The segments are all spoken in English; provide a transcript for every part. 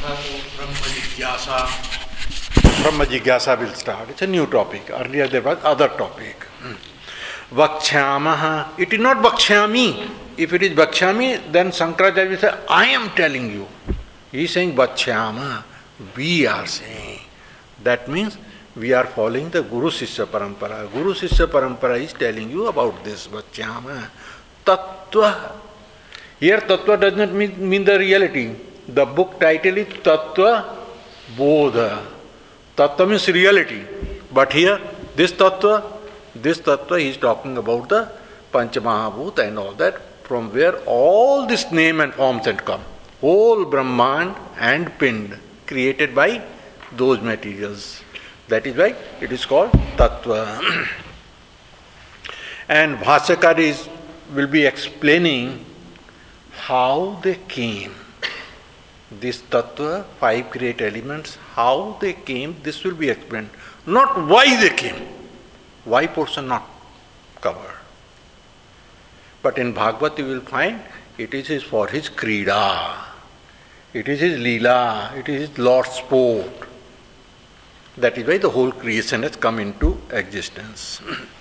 Brahma Jigyasa. Brahma Jigyasa will start. It's a new topic. Earlier there was other topic. Vakshamaha. It is not Vakshami. If it is Vakshami, then Shankaracharya will say, I am telling you. He is saying Vakshama. We are saying. That means we are following the Guru Sishya Parampara. Guru Sishya Parampara is telling you about this Vakshama. Tattva. Here Tattva does not mean the reality. The book title is Tattva Bodha. Tattva means reality. But here, this Tattva he is talking about the Panchamahabhuta and all that, from where all this name and forms had come. Whole Brahman and Pind created by those materials. That is why it is called Tattva. And Bhashyakar will be explaining how they came. This Tattva, 5 great elements, how they came, this will be explained. Not why they came. Why portion not covered. But in Bhagavad you will find it is for his Krida. It is his Leela. It is his Lord's sport. That is why the whole creation has come into existence.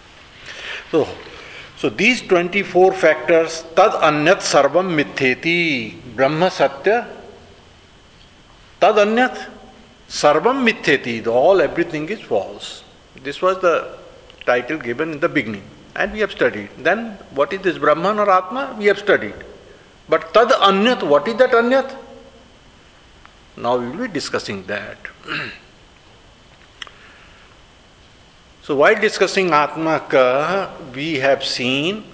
So these 24 factors, tad anyat sarvam mithyeti, Brahma Satya, tad anyat sarvam mithyeti, everything is false. This was the title given in the beginning, and we have studied. Then what is this Brahman or Atma? We have studied. But tad anyat, what is that anyat? Now we will be discussing that. So while discussing Atma ka, we have seen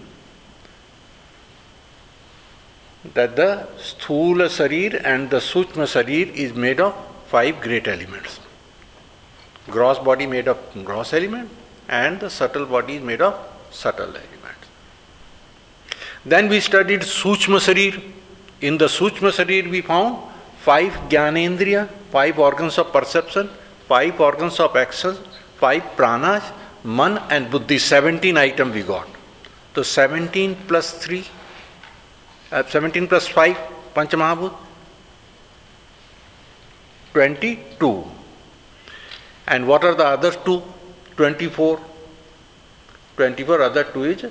that the Sthula Sarir and the Sukshma Sarir is made of 5 great elements. Gross body made of gross element and the subtle body is made of subtle elements. Then we studied Sukshma Sarir. In the Sukshma Sarir we found 5 Jnanendriya, 5 organs of perception, 5 organs of action, 5 pranas, man and buddhi, 17 items we got. So 17 plus 3, 17 plus 5, Panchamahabhut, 22. And what are the other 2? 24. 24 other 2 is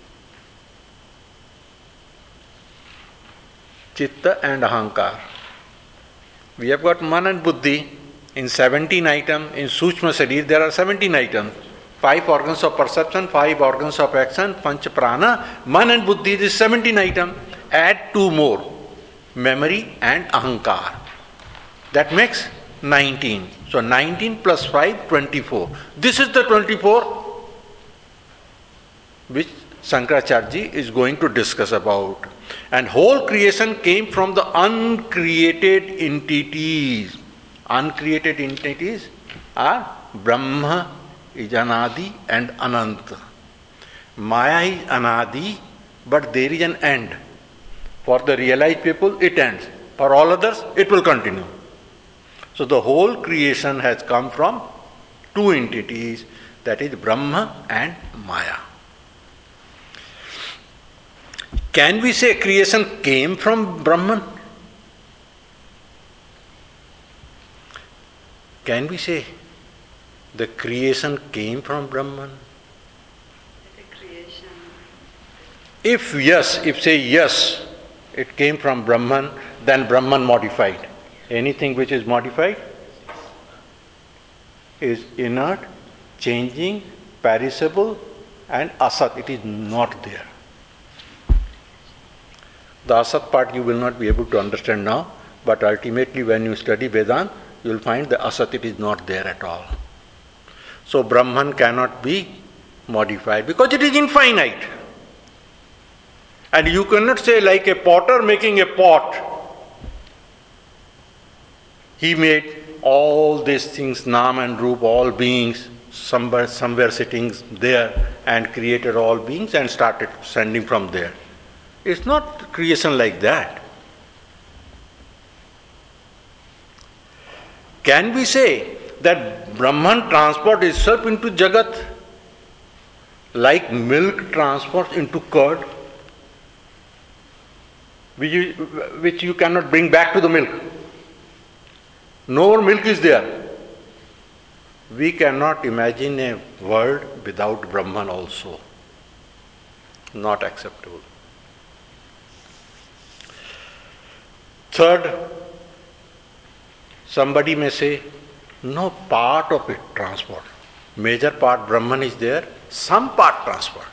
Chitta and Ahankar. We have got man and buddhi. In 17 items, in Sukshma Sarir, there are 17 items. 5 organs of perception, 5 organs of action, Panch Prana, Man and Buddhi, this is 17 items. Add 2 more, memory and Ahankar. That makes 19. So 19 plus 5, 24. This is the 24 which Shankaracharya is going to discuss about. And whole creation came from the uncreated entities. Uncreated entities are Brahma is Anadi and Ananta. Maya is Anadi, but there is an end. For the realized people, it ends. For all others, it will continue. So the whole creation has come from 2 entities, that is Brahma and Maya. Can we say creation came from Brahman? Can we say the creation came from Brahman? The creation. If say yes, it came from Brahman, then Brahman modified. Anything which is modified is inert, changing, perishable, and asat. It is not there. The asat part you will not be able to understand now, but ultimately when you study Vedanta, you will find the asat, it is not there at all. So Brahman cannot be modified because it is infinite. And you cannot say like a potter making a pot. He made all these things, Nam and Rup, all beings, somewhere sitting there and created all beings and started sending from there. It's not creation like that. Can we say that Brahman transports itself into Jagat like milk transports into curd, which you cannot bring back to the milk? No more milk is there. We cannot imagine a world without Brahman also. Not acceptable. Third, somebody may say, no, part of it transport. Major part Brahman is there, some part transport.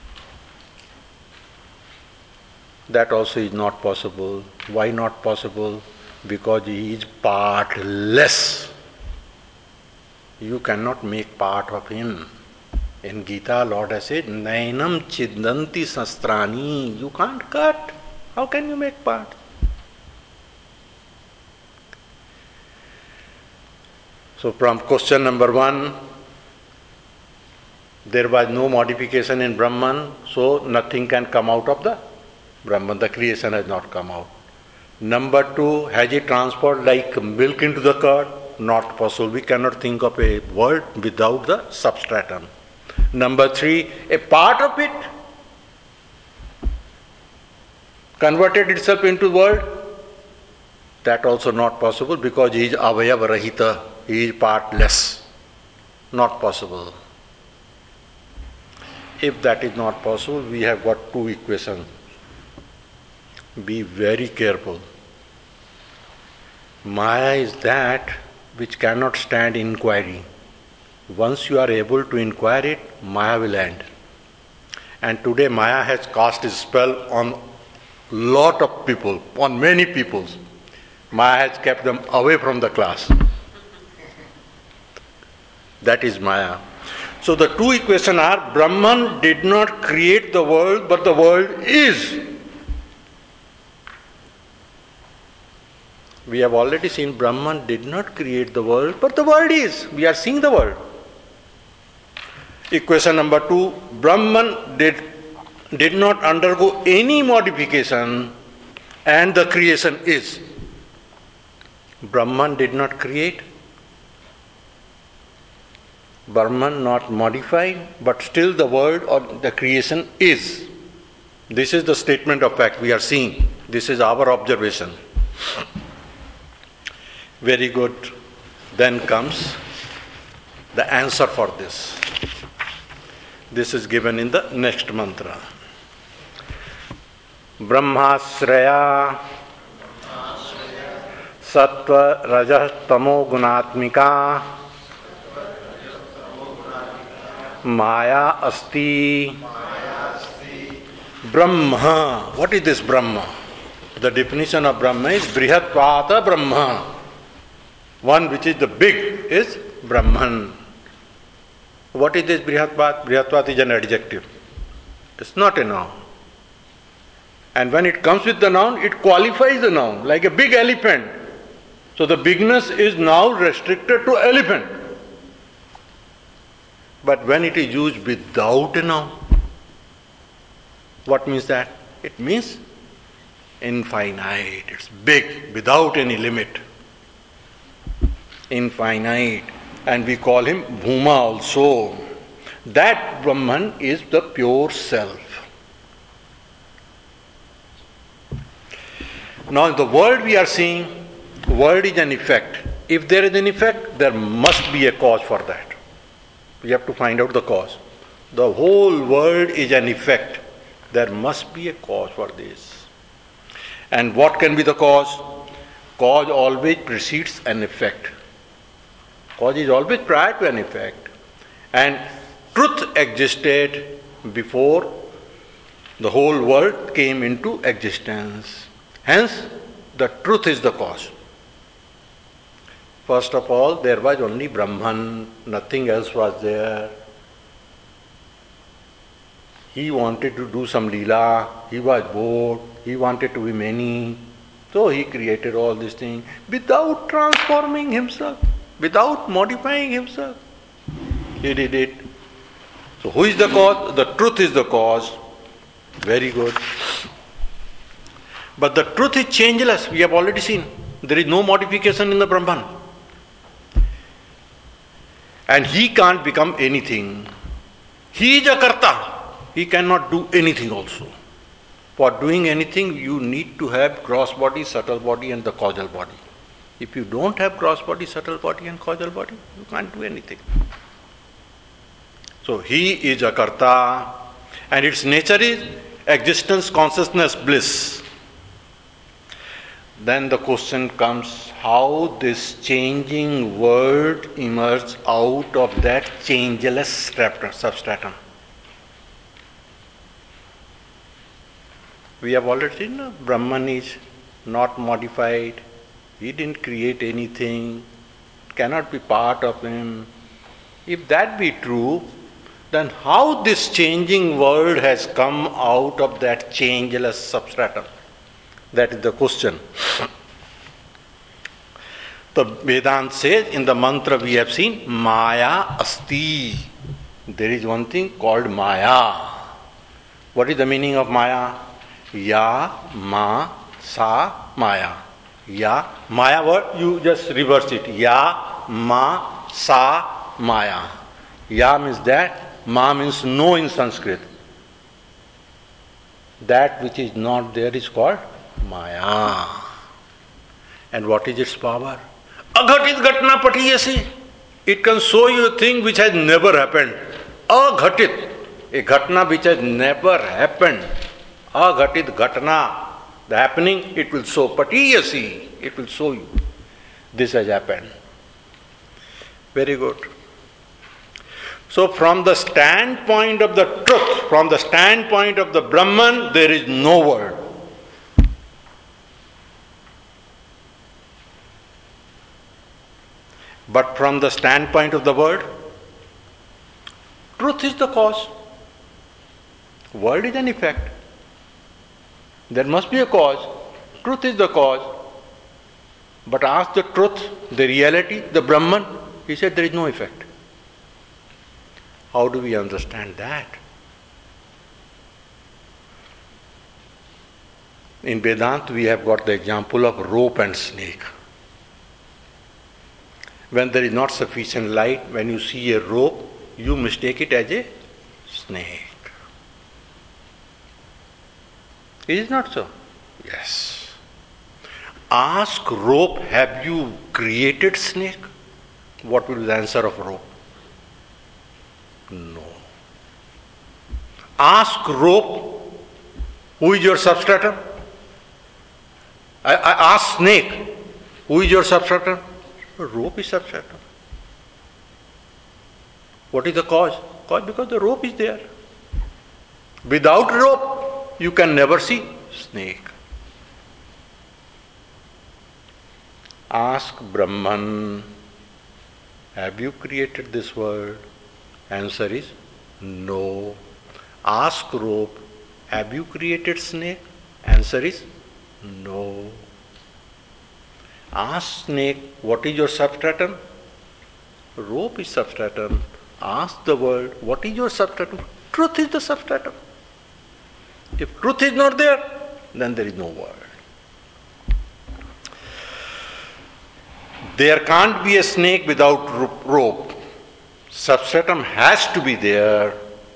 That also is not possible. Why not possible? Because he is partless. You cannot make part of him. In Gita, Lord has said, Nainam chidanti sastrani. You can't cut. How can you make part? So from question number 1, there was no modification in Brahman, so nothing can come out of the Brahman. The creation has not come out. Number 2, has it transferred like milk into the curd? Not possible. We cannot think of a world without the substratum. Number 3, a part of it converted itself into world. That also not possible because he is avayava rahita. He is partless. Not possible. If that is not possible, we have got 2 equations. Be very careful. Maya is that which cannot stand inquiry. Once you are able to inquire it, Maya will end. And today Maya has cast its spell on lot of people, on many people. Maya has kept them away from the class. That is Maya. So the 2 equations are, Brahman did not create the world, but the world is. We have already seen Brahman did not create the world, but the world is. We are seeing the world. Equation number 2, Brahman did not undergo any modification and the creation is. Brahman did not create, Brahman not modified, but still the world or the creation is. This is the statement of fact we are seeing. This is our observation. Very good. Then comes the answer for this. This is given in the next mantra. Brahmasraya Sattva Rajah Tamo Gunatmika Maya Asti Brahma. What is this Brahma? The definition of Brahma is Brihatvata Brahma. One which is the big is Brahman. What is this Brihatvat? Brihatvat is an adjective. It's not a noun. And when it comes with the noun, it qualifies the noun, like a big elephant. So the bigness is now restricted to elephant. But when it is used without a noun, what means that? It means infinite. It's big, without any limit. Infinite. And we call him Bhuma also. That Brahman is the pure self. Now the world we are seeing, world is an effect. If there is an effect, there must be a cause for that. We have to find out the cause. The whole world is an effect. There must be a cause for this. And what can be the cause? Cause always precedes an effect. Cause is always prior to an effect. And truth existed before the whole world came into existence. Hence, the truth is the cause. First of all, there was only Brahman, nothing else was there. He wanted to do some Leela, he was bored, he wanted to be many. So he created all these things without transforming himself, without modifying himself. He did it. So who is the cause? The truth is the cause. Very good. But the truth is changeless, we have already seen. There is no modification in the Brahman. And he can't become anything. He is a karta. He cannot do anything also. For doing anything, you need to have gross body, subtle body and the causal body. If you don't have gross body, subtle body and causal body, you can't do anything. So he is a karta, and its nature is existence, consciousness, bliss. Then the question comes, how this changing world emerges out of that changeless substratum. We have already seen, Brahman is not modified. He didn't create anything, cannot be part of him. If that be true, then how this changing world has come out of that changeless substratum? That is the question. The Vedanta says, in the mantra we have seen, Maya Asti. There is one thing called Maya. What is the meaning of Maya? Ya, Ma, Sa, Maya. Ya, Maya word, you just reverse it. Ya, Ma, Sa, Maya. Ya means that, Ma means no in Sanskrit. That which is not there is called Maya. And what is its power? Aghatit Ghatna Patiyasi. It can show you a thing which has never happened. Aghatit, a Ghatna which has never happened. Aghatit Ghatna, the happening, it will show. Patiyasi, it will show you. This has happened. Very good. So from the standpoint of the truth, from the standpoint of the Brahman, there is no world. But from the standpoint of the world, truth is the cause. World is an effect. There must be a cause. Truth is the cause. But ask the truth, the reality, the Brahman, he said there is no effect. How do we understand that? In Vedanta, we have got the example of rope and snake. When there is not sufficient light, when you see a rope, you mistake it as a snake. Is it not so? Yes. Ask rope, have you created snake? What will be the answer of rope? No. Ask rope, who is your substratum? I ask snake, who is your substratum? Rope is substratum. What is the cause? Cause because the rope is there. Without rope, you can never see snake. Ask Brahman, have you created this world? Answer is no. Ask rope, have you created snake? Answer is no. Ask snake, what is your substratum? Rope is substratum. Ask the world, what is your substratum? Truth is the substratum. If truth is not there, then there is no world. There can't be a snake without rope. Substratum has to be there.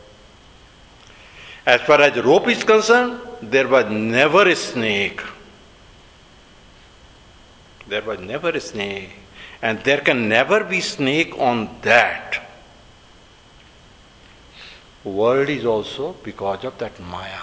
As far as rope is concerned, there was never a snake. There was never a snake. And there can never be snake on that. World is also because of that Maya.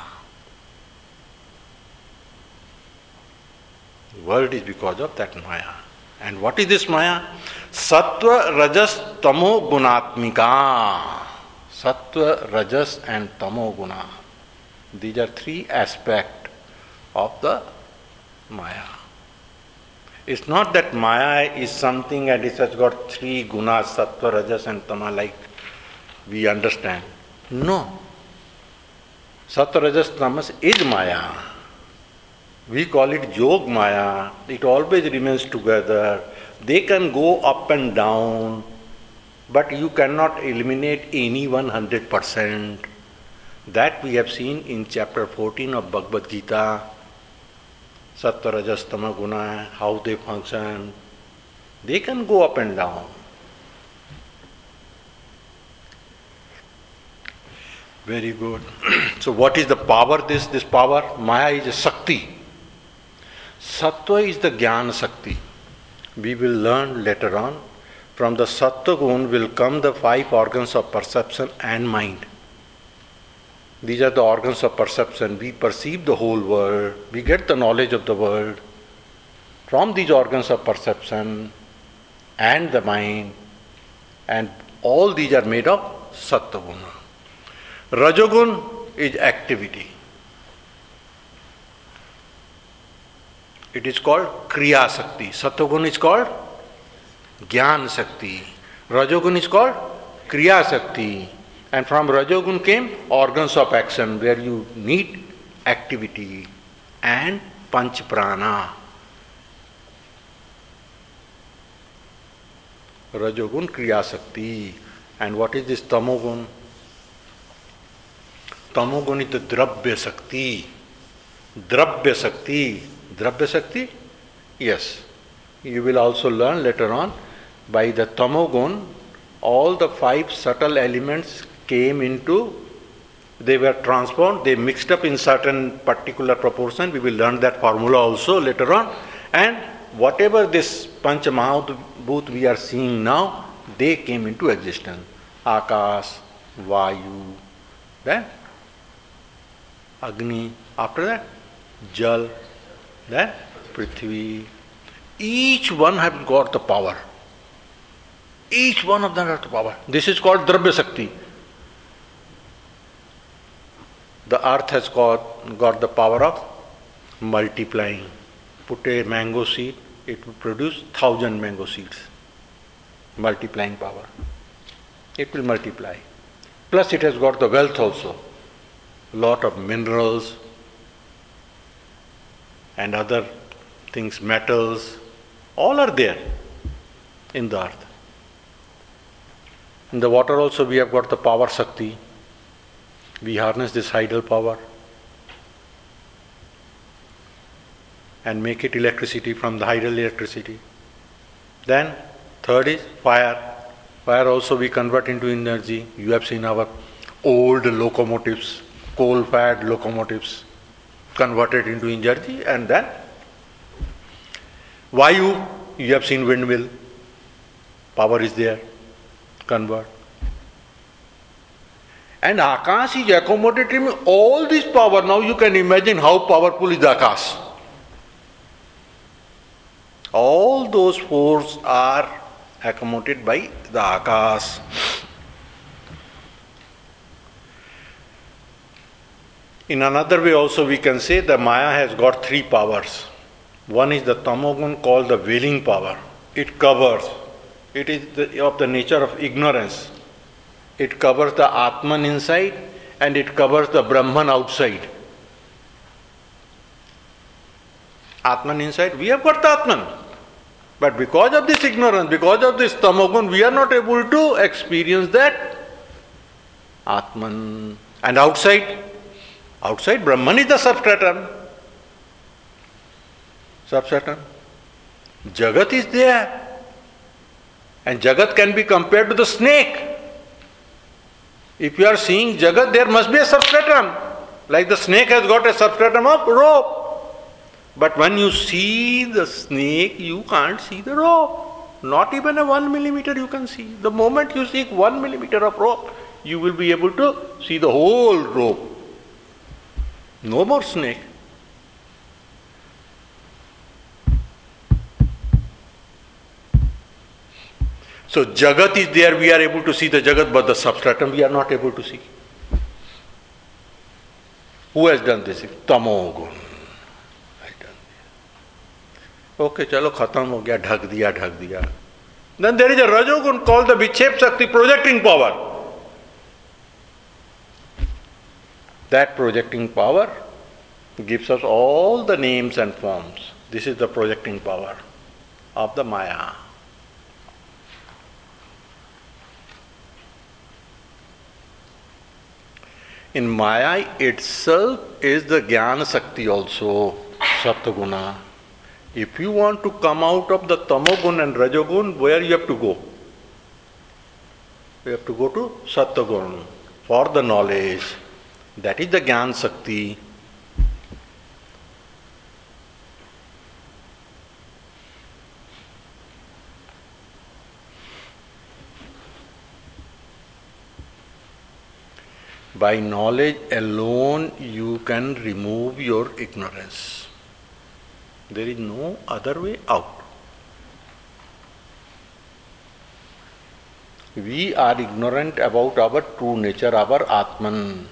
World is because of that Maya. And what is this Maya? Sattva, Rajas, Tamo, Gunatmika. Sattva, Rajas and Tamo Guna. These are three aspects of the Maya. It's not that Maya is something and it has got three gunas, Sattva, Rajas and Tama, like we understand. No. Sattva, Rajas, Tamas is Maya. We call it Yog Maya. It always remains together. They can go up and down, but you cannot eliminate any 100%. That we have seen in chapter 14 of Bhagavad Gita. Sattva, Rajas, Tama, Guna, how they function. They can go up and down. Very good. So what is the power, this power? Maya is a Shakti. Sattva is the Jnana Shakti. we will learn later on. From the Sattva-gun will come the 5 organs of perception and mind. These are the organs of perception. We perceive the whole world. We get the knowledge of the world from these organs of perception and the mind. And all these are made of Sattva-guna. Rajogun is activity. It is called Kriya Sakti. Sattva-gun is called Jnana Sakti. Rajogun is called Kriya Sakti. And from Rajogun came organs of action where you need activity and Panch Prana. Rajogun Kriya Sakti. And what is this Tamogun? Tamogun is the Dravya Sakti. Dravya Sakti. Dravya Sakti? Yes. You will also learn later on. By the Tamogun, all the 5 subtle elements came into, they were transformed, they mixed up in certain particular proportion. We will learn that formula also later on. And whatever this Pancha Mahabhut we are seeing now, they came into existence. Akash, Vayu, then Agni, after that Jal, then Prithvi. Each one has got the power. Each one of them has the power. This is called Dravya Sakti. The earth has got the power of multiplying. Put a mango seed, it will produce 1,000 mango seeds. Multiplying power. It will multiply. Plus it has got the wealth also. Lot of minerals and other things, metals, all are there in the earth. In the water also we have got the power Sakti. We harness this hydel power and make it electricity from the hydel electricity. Then third is fire. Fire also we convert into energy. You have seen our old locomotives, coal-fired locomotives, converted into energy. And then Vayu, you have seen windmill. Power is there. Convert. And Akash is accommodating all this power. Now you can imagine how powerful is Akash. All those forces are accommodated by the Akash. In another way also we can say the Maya has got 3 powers. One is the Tamogun called the veiling power. It covers. It is of the nature of ignorance. It covers the Atman inside and it covers the Brahman outside. Atman inside, we have got the Atman. But because of this ignorance, because of this Tamogun, we are not able to experience that Atman. And outside Brahman is the substratum. Jagat is there. And Jagat can be compared to the snake. If you are seeing Jagat, there must be a substratum. Like the snake has got a substratum of rope. But when you see the snake, you can't see the rope. Not even a 1 millimeter you can see. The moment you see 1 millimeter of rope, you will be able to see the whole rope. No more snake. So Jagat is there, we are able to see the Jagat, but the substratum we are not able to see. Who has done this? Tamogun has done this. Okay, chalo khatam ho gaya, dhak diya. Then there is a Rajogun called the Vichep Sakti, projecting power. That projecting power gives us all the names and forms. This is the projecting power of the Maya. In Maya itself is the Jnana Sakti also, Sattva-guna. If you want to come out of the Tamogun and Rajogun, where you have to go? You have to go to Sattva-gun for the knowledge. That is the Jnana Sakti. By knowledge alone you can remove your ignorance. There is no other way out. We are ignorant about our true nature, our Atman.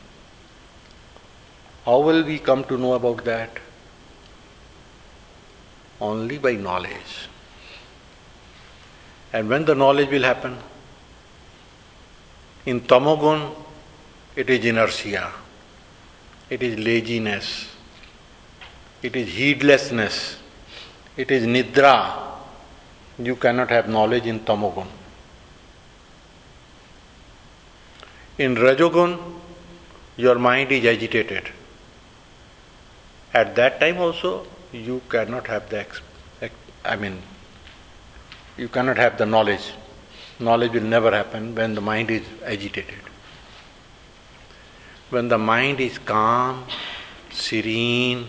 How will we come to know about that? Only by knowledge. And when the knowledge will happen? In Tamogun, it is inertia, it is laziness, it is heedlessness, it is nidra. You cannot have knowledge in Tamogun. In Rajogun, your mind is agitated. At that time also, you cannot have you cannot have the knowledge. Knowledge will never happen when the mind is agitated. When the mind is calm, serene,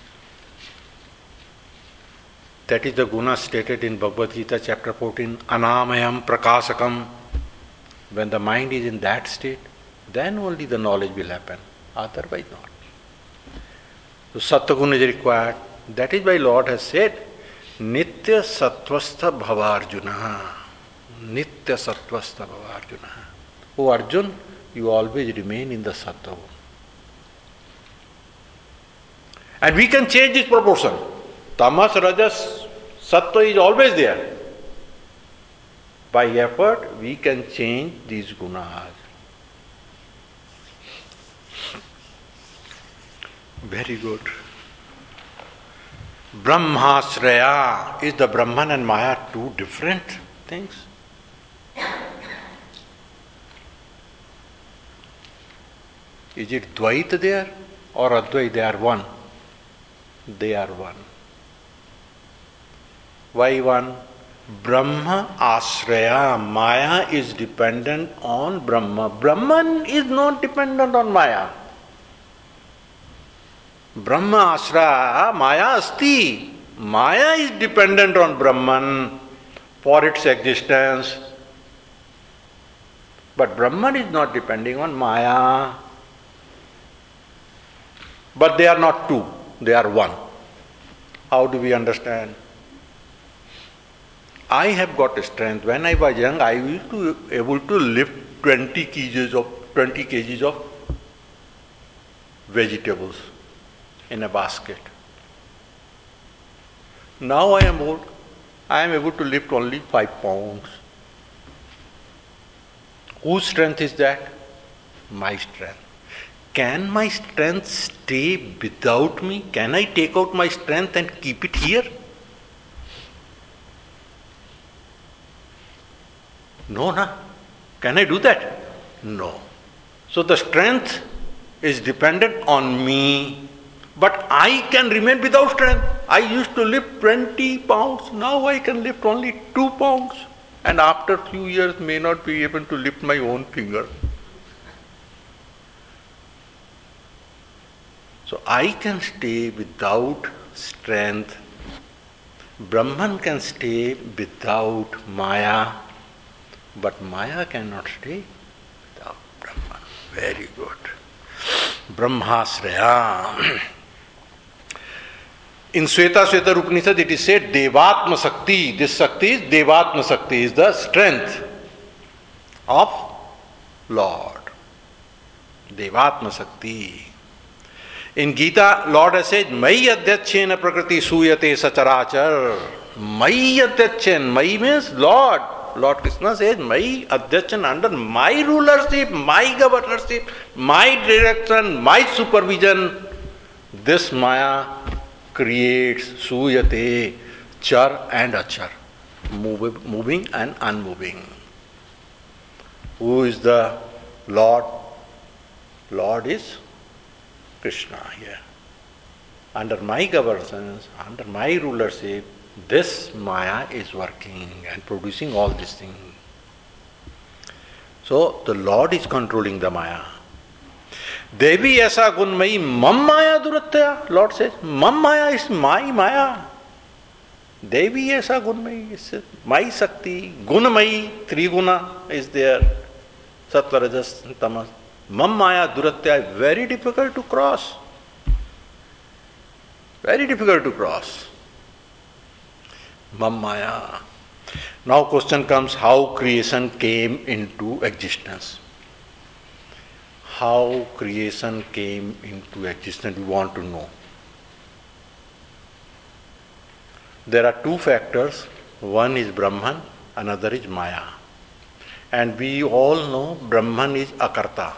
that is the guna stated in Bhagavad Gita chapter 14, Anamayam Prakasakam. When the mind is in that state, then only the knowledge will happen, otherwise not. So Sattva is required. That is why Lord has said, Nitya Sattvastha Bhavarjuna. Nitya Sattvastha Bhavarjuna. O Arjun, you always remain in the Sattva. And we can change this proportion. Tamas, Rajas, Sattva is always there. By effort, we can change these gunas. Very good. Brahmasraya. Is the Brahman and Maya two different things? Is it Dvaita there or Advaita? They are one. They are one. Why one? Brahma Asraya. Maya is dependent on Brahma. Brahman is not dependent on Maya. Brahma Asraya Maya Asti. Maya is dependent on Brahman for its existence. But Brahman is not depending on Maya. But they are not two, they are one. How do we understand? I have got strength. When I was young, I used to able to lift 20 kgs of vegetables in a basket. Now I am old. I am able to lift only 5 pounds. Whose strength is that? My strength. Can my strength stay without me? Can I take out my strength and keep it here? No, na. Can I do that? No. So the strength is dependent on me, but I can remain without strength. I used to lift 20 pounds, now I can lift only 2 pounds, and after few years may not be able to lift my own finger. So I can stay without strength. Brahman can stay without Maya, but Maya cannot stay without Brahman. Very good. Brahmasraya. In Sweta Upanishad it is said Devatma Sakti. This Sakti is Devatma Sakti, is the strength of Lord. Devatma Sakti. In Gita, Lord has said, Mai Adhyachena Prakriti Suyate Sacharachar. Mai Adhyachen. Mai means Lord. Lord Krishna says, Mai Adhyachan, under my rulership, my governorship, my direction, my supervision, this Maya creates Suyate, Char and Achar, moving and unmoving. Who is the Lord? Lord is Krishna here. Under my governance, under my rulership, this Maya is working and producing all these things. So the Lord is controlling the Maya. Devi aisa gunmayi mam Maya duratya. Lord says, mam Maya is my Maya. Devi aisa gunmayi is my Sakti. Gunmayi, 3 guna is there. Sattva, Rajas, Tamas. Mam Maya Duratya is very difficult to cross. Very difficult to cross. Mam Maya. Now question comes, how creation came into existence. How creation came into existence, we want to know. There are two factors. One is Brahman, another is Maya. And we all know Brahman is Akarta.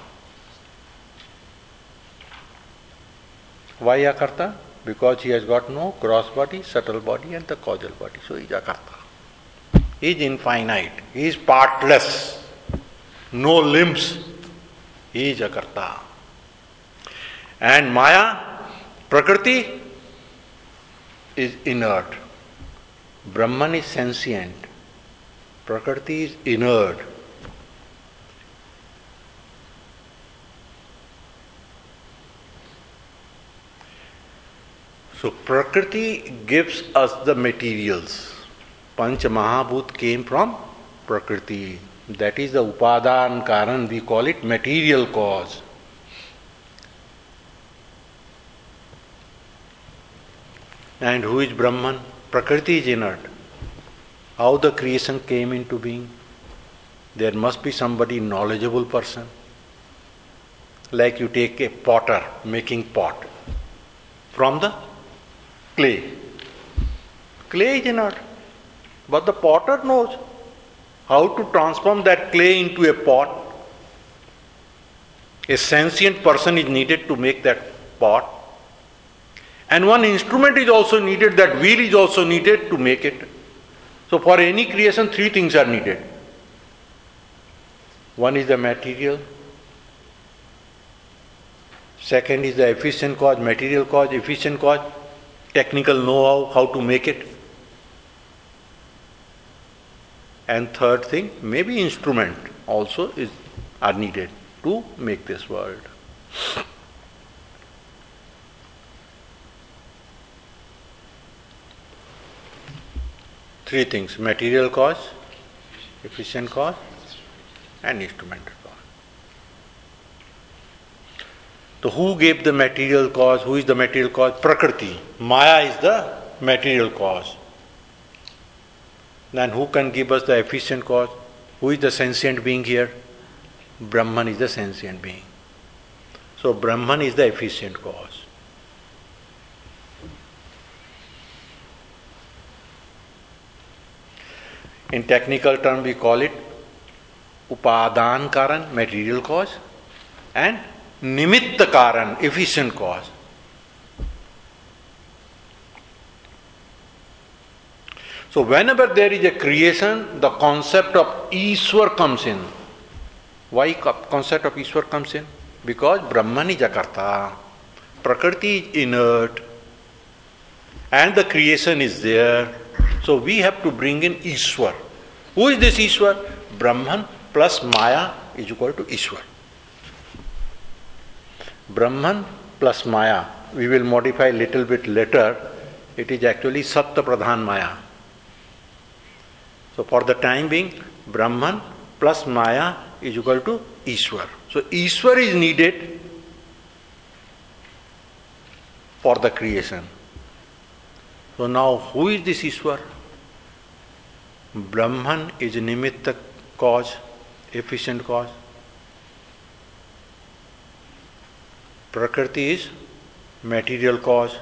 Why Akarta? Because he has got no gross body, subtle body and the causal body. So he is Akarta. He is infinite. He is partless. No limbs. He is Akarta. And Maya, Prakriti, is inert. Brahman is sentient. Prakriti is inert. So Prakriti gives us the materials. Panch Mahabhut came from Prakriti. That is the Upadan Karan, we call it material cause. And who is Brahman? Prakriti is inert. How the creation came into being? There must be somebody knowledgeable person. Like you take a potter making pot from the clay. Clay is inert. But the potter knows how to transform that clay into a pot. A sentient person is needed to make that pot. And one instrument is also needed, that wheel is also needed to make it. So for any creation, three things are needed. One is the material. Second is the efficient cause, material cause, efficient cause, technical know-how, how to make it. And third thing, maybe instrument also are needed to make this world. Three things: material cause, efficient cause, and instrumental cause. So who gave the material cause? Who is the material cause? Prakriti. Maya is the material cause. Then who can give us the efficient cause? Who is the sentient being here? Brahman is the sentient being. So Brahman is the efficient cause. In technical term we call it Upadan Karan, material cause, and Nimitta Karan, efficient cause. So whenever there is a creation, the concept of Ishwar comes in. Why concept of Ishwar comes in? Because Brahman is Akarta, Prakriti is inert, and the creation is there. So we have to bring in Ishwar. Who is this Ishwar? Brahman plus Maya is equal to Ishwar. Brahman plus Maya, we will modify little bit later. It is actually Sattva Pradhan Maya. So for the time being, Brahman plus Maya is equal to Ishwar. So Ishwar is needed for the creation. So now who is this Ishwar? Brahman is Nimitta cause, efficient cause. Prakriti is material cause.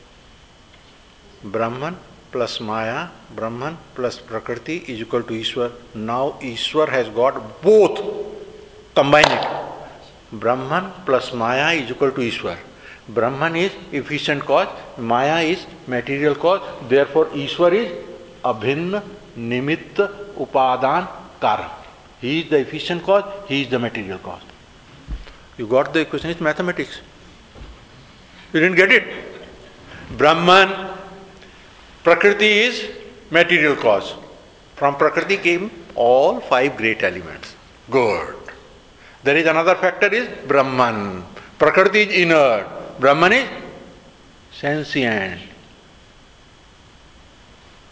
Brahman plus Maya, Brahman plus Prakriti is equal to Ishwar. Now Ishwar has got both. Combine it. Brahman plus Maya is equal to Ishwar. Brahman is efficient cause, Maya is material cause. Therefore Ishwar is Abhinna Nimitta Upadan Karan. He is the efficient cause, he is the material cause. You got the equation? It's mathematics. You didn't get it? Brahman, Prakriti is material cause. From Prakriti came all five great elements. Good. There is another factor is Brahman. Prakriti is inert. Brahman is sentient.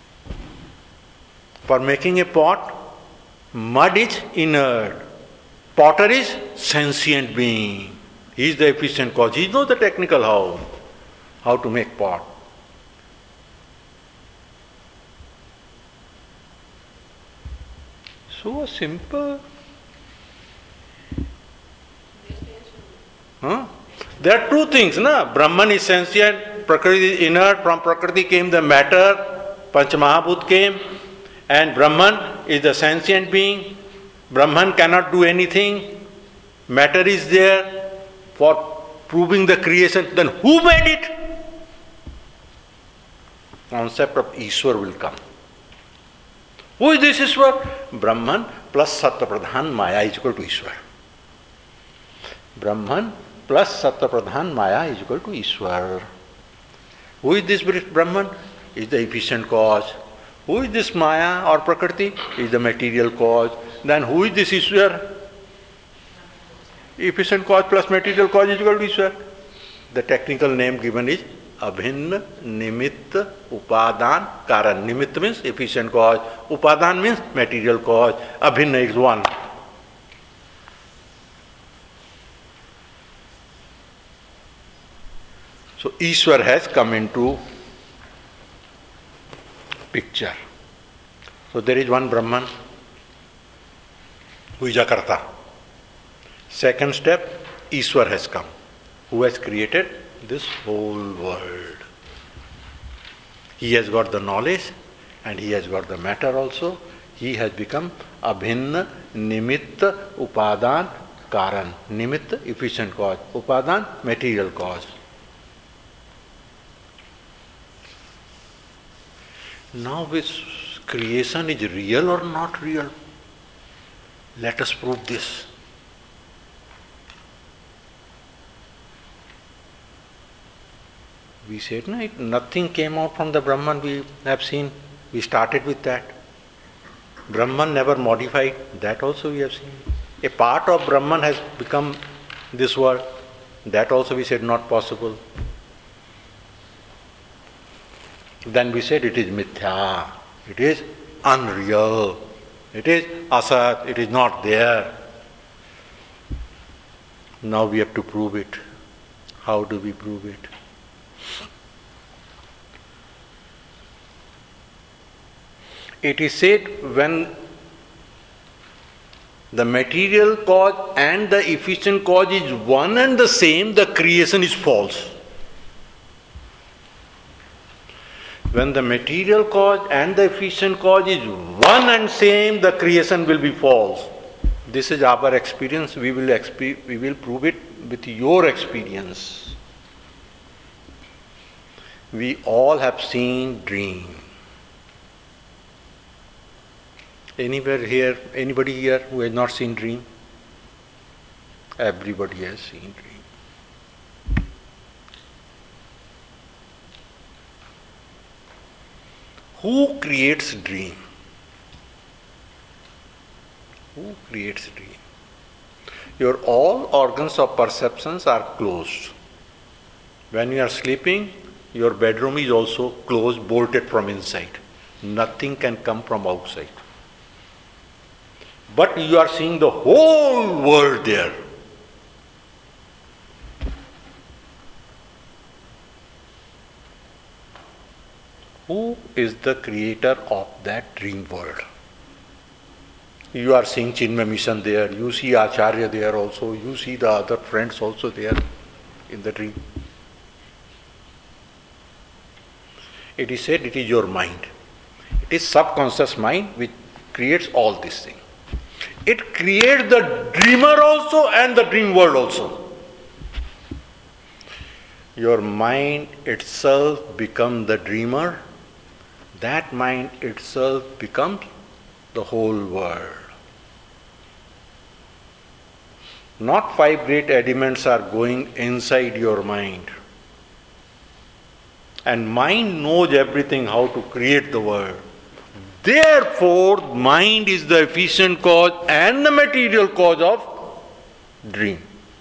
For making a pot, mud is inert. Potter is sentient being. He is the efficient cause. He knows the technical how to make pot. So simple. Huh? There are two things, na? Brahman is sentient, Prakriti is inert, from Prakriti came the matter, Panchamahabhut came, and Brahman is the sentient being. Brahman cannot do anything. Matter is there for proving the creation. Then who made it? Concept of Ishwar will come. Who is this Ishwar? Brahman plus Sattva-pradhan Maya is equal to Ishwar. Brahman plus Sattva-pradhan Maya is equal to Ishwar. Who is this Brahman? Is the efficient cause. Who is this Maya or Prakriti? Is the material cause. Then who is this Ishwar? Efficient cause plus material cause is equal to Ishwar. The technical name given is Abhinna Nimitta Upadan Karan. Nimitta means efficient cause. Upadan means material cause. Abhinna is one. So Ishwar has come into picture. So there is one Brahman who is a Karta. Second step, Ishwar has come, who has created this whole world. He has got the knowledge and he has got the matter also. He has become Abhinna Nimitta Upadan Karan. Nimitta, efficient cause. Upadan, material cause. Now this creation is real or not real? Let us prove this. We said, no, nothing came out from the Brahman we have seen. We started with that. Brahman never modified. That also we have seen. A part of Brahman has become this world. That also we said not possible. Then we said it is mithya. It is unreal. It is asat. It is not there. Now we have to prove it. How do we prove it? It is said when the material cause and the efficient cause is one and the same, the creation is false. When the material cause and the efficient cause is one and same, the creation will be false. This is our experience. We will prove it with your experience. We all have seen dream. Anybody here who has not seen dream? Everybody has seen dream. Who creates dream? Who creates dream? Your all organs of perceptions are closed. When you are sleeping, your bedroom is also closed, bolted from inside. Nothing can come from outside. But you are seeing the whole world there. Who is the creator of that dream world? You are seeing Chinmay Mission there, you see Acharya there also, you see the other friends also there in the dream. It is said it is your mind. It is subconscious mind which creates all these things. It creates the dreamer also and the dream world also. Your mind itself becomes the dreamer. That mind itself becomes the whole world. Not 5 great elements are going inside your mind. And mind knows everything how to create the world. Therefore, mind is the efficient cause and the material cause of dream.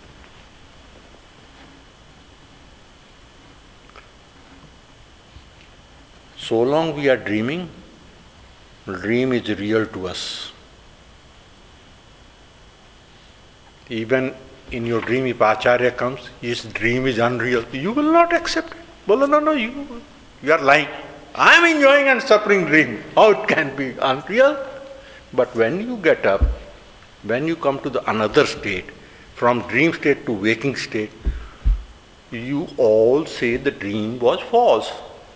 So long we are dreaming, dream is real to us. Even in your dream, if Acharya comes, his dream is unreal, you will not accept it. Well, no, you are lying. I am enjoying and suffering dream. How it can be unreal? But when you get up, when you come to the another state, from dream state to waking state, you all say the dream was false.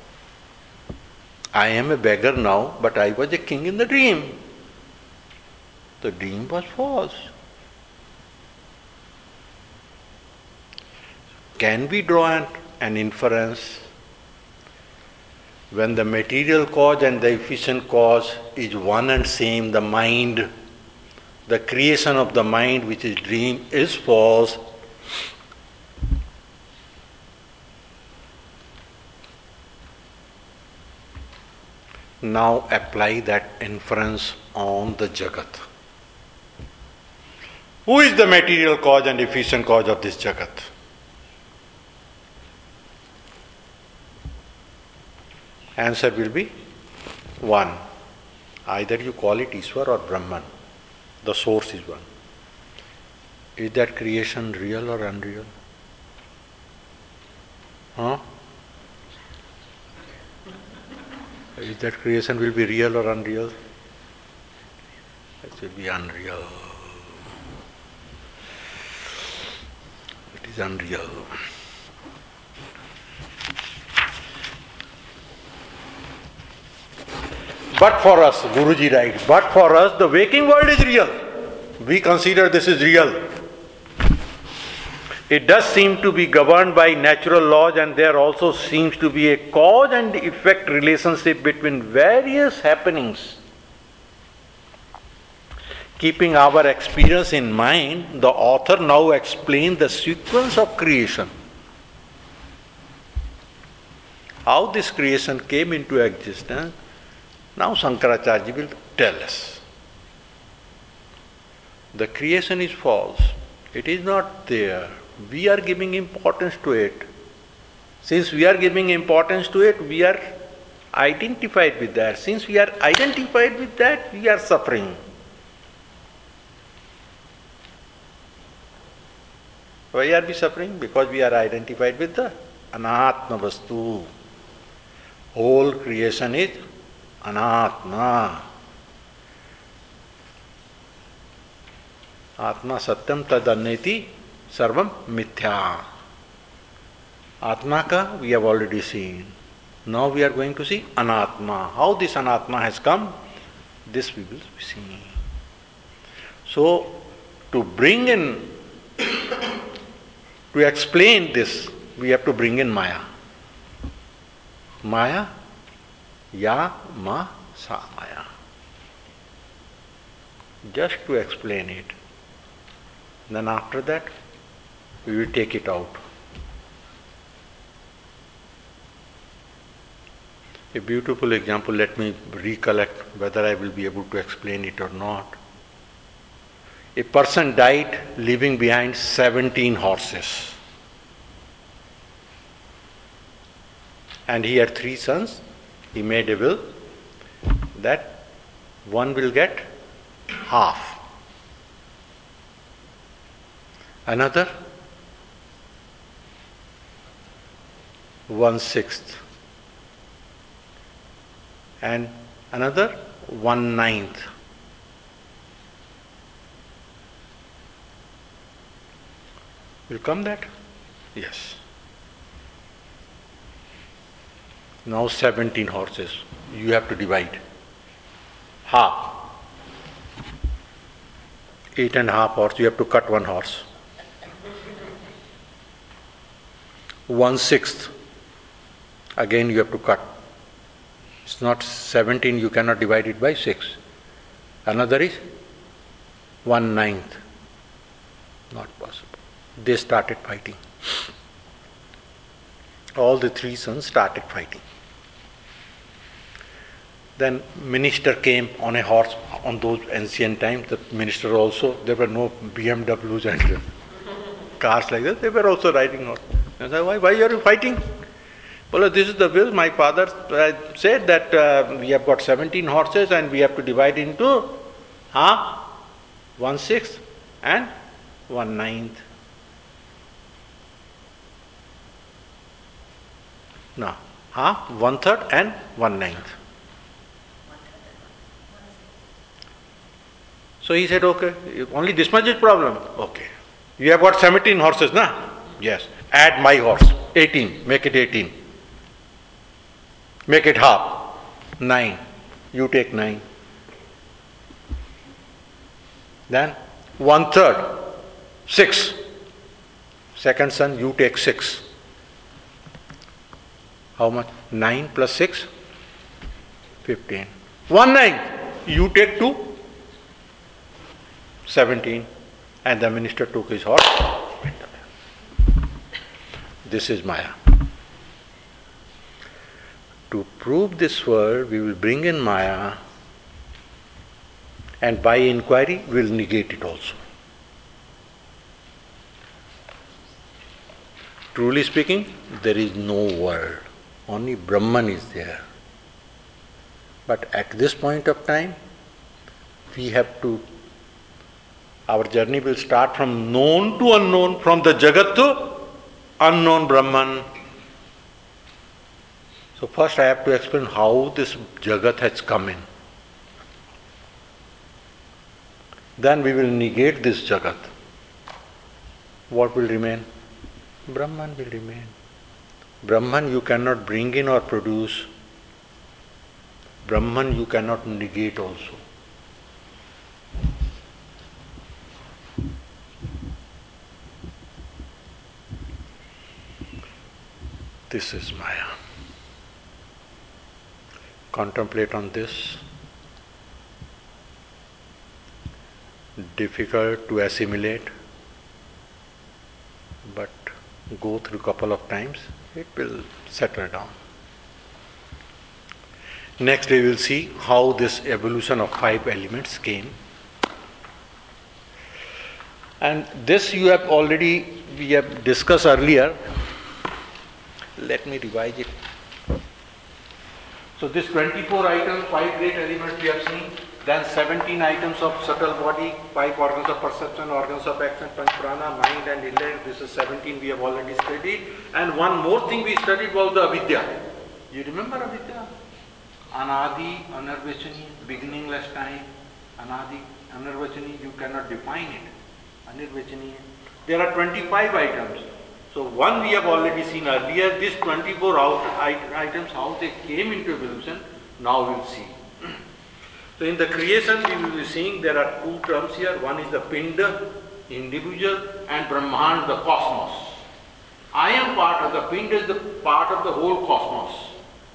I am a beggar now, but I was a king in the dream. The dream was false. Can we draw an inference when the material cause and the efficient cause is one and same, the mind, the creation of the mind, which is dream, is false? Now apply that inference on the Jagat. Who is the material cause and efficient cause of this Jagat? Answer will be one. Either you call it Ishwar or Brahman. The source is one. Is that creation real or unreal? Huh? Is that creation will be real or unreal? It will be unreal. It is unreal. But for us, Guruji writes, but for us the waking world is real. We consider this is real. It does seem to be governed by natural laws, and there also seems to be a cause and effect relationship between various happenings. Keeping our experience in mind, the author now explains the sequence of creation. How this creation came into existence, now Shankaracharya will tell us. The creation is false. It is not there. We are giving importance to it. Since we are giving importance to it, we are identified with that. Since we are identified with that, we are suffering. Why are we suffering? Because we are identified with the Anatma Vastu. Whole creation is Anatma. Atma Satyam Tadanneti Sarvam Mithya. Atma ka we have already seen. Now we are going to see Anatma. How this Anatma has come, this we will see. So, to bring in, to explain this, we have to bring in Maya. Maya, Ya, Ma, Sa, Maya. Just to explain it. Then after that, we will take it out. A beautiful example, let me recollect whether I will be able to explain it or not. A person died leaving behind 17 horses. And he had 3 sons. He made a will that one will get half. Another 1/6, and another 1/9. Will come that? Yes. Now 17 horses. You have to divide. Half. 8.5 horse. You have to cut 1 horse. 1/6. Again you have to cut. It's not 17, you cannot divide it by 6. Another is 1/9. Not possible. They started fighting. All the 3 sons started fighting. Then minister came on a horse. On those ancient times, the minister also, there were no BMWs and cars like that. They were also riding horse. I said, why are you fighting? Well, this is the will. My father said that we have got 17 horses and we have to divide into 1/6 and 1/9. No, half, 1/3 and 1/9. So he said, okay, only this much is problem. Okay. You have got 17 horses, na? Yes. Add my horse, 18. Make it 18. Make it half, 9. You take 9. Then 1/3, 6. Second son, you take 6. How much? 9 plus 6? 15. 1/9. You take 2? 17. And the minister took his horse. This is Maya. To prove this world, we will bring in Maya, and by inquiry, we will negate it also. Truly speaking, there is no world. Only Brahman is there. But at this point of time, we have to, our journey will start from known to unknown, from the Jagat to unknown Brahman. So first I have to explain how this Jagat has come in. Then we will negate this Jagat. What will remain? Brahman will remain. Brahman you cannot bring in or produce. Brahman you cannot negate also. This is Maya. Contemplate on this. Difficult to assimilate, but go through couple of times, it will settle down. Next we will see how this evolution of 5 elements came. And this we have discussed earlier. Let me revise it. So this 24 items, 5 great elements we have seen, then 17 items of subtle body, 5 organs of perception, organs of action, panch prana, mind and intellect. This is 17 we have already studied. And one more thing we studied was the avidya. You remember avidya? Anadi, anarvachani, beginningless time. Anadi, anarvachani, you cannot define it. Anirvachani. There are 25 items. So one we have already seen earlier, these 24 items, how they came into evolution, now we'll see. So in the creation we will be seeing there are 2 terms here. One is the Pinda, individual, and Brahman, the cosmos. I am part of the Pinda, is the part of the whole cosmos.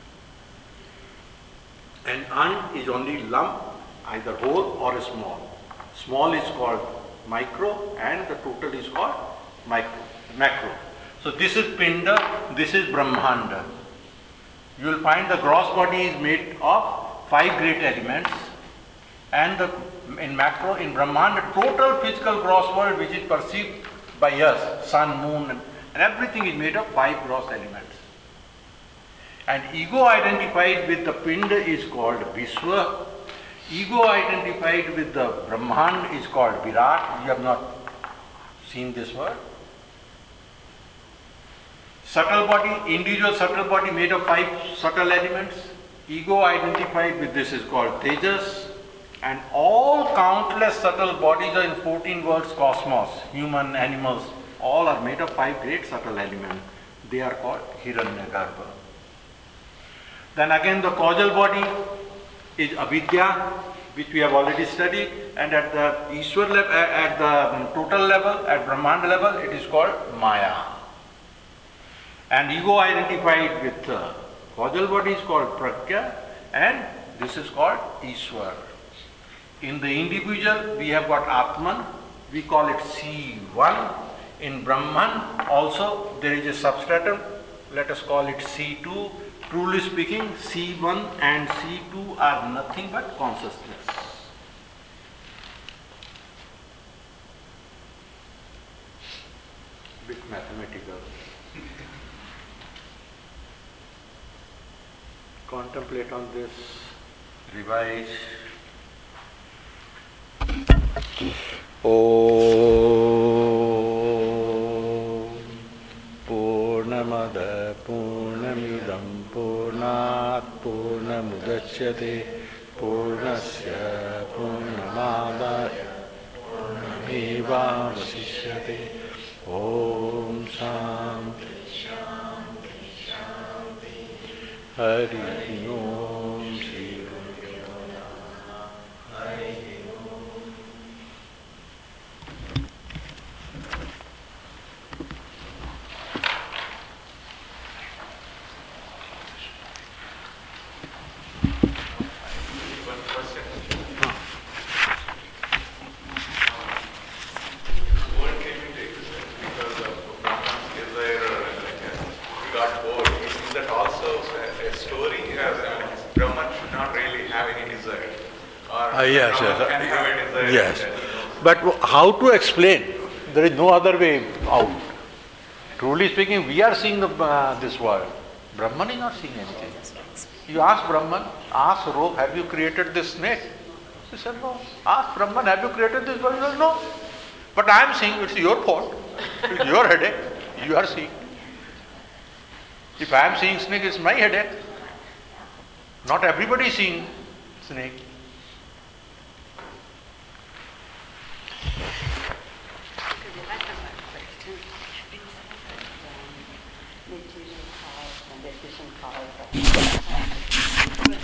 And An is only lump, either whole or small. Small is called micro and the total is called macro. So this is Pinda, this is Brahmanda. You will find the gross body is made of 5 great elements, and in macro, in Brahmanda, total physical gross world which is perceived by us, sun, moon, and everything is made of 5 gross elements. And ego identified with the Pinda is called Vishwa. Ego identified with the Brahman is called Virat. You have not seen this word. Subtle body, individual subtle body made of 5 subtle elements. Ego identified with this is called Tejas. And all countless subtle bodies are in 14 worlds cosmos, human, animals, all are made of 5 great subtle elements. They are called Hiranyagarbha. Then again the causal body is Avidya, which we have already studied, and at the Ishwar level, at the total level, at Brahmanda level, it is called Maya. And ego identified with causal body is called Pragya, and this is called Ishwar. In the individual, we have got Atman, we call it C1. In Brahman, also there is a substratum, let us call it C2. Truly speaking, C1 and C2 are nothing but consciousness. Bit mathematical. Contemplate on this, revise. पूर्णमिदं पूर्णात् पूर्णमुदच्यते पूर्णस्य पूर्णमादाय पूर्णमेवावशिष्यते ॐ शान्ति हरि ओम श्री गुरुभ्यो नमः हरि ओम। Yes, yes. But how to explain? There is no other way out. Truly speaking, we are seeing this world. Brahman is not seeing anything. You ask Brahman, ask rope, have you created this snake? He said, no. Ask Brahman, have you created this world? He said, no. But I am seeing, it's your fault. It's your headache. You are seeing. If I am seeing snake, it's my headache. Not everybody is seeing snake. Meditation calls,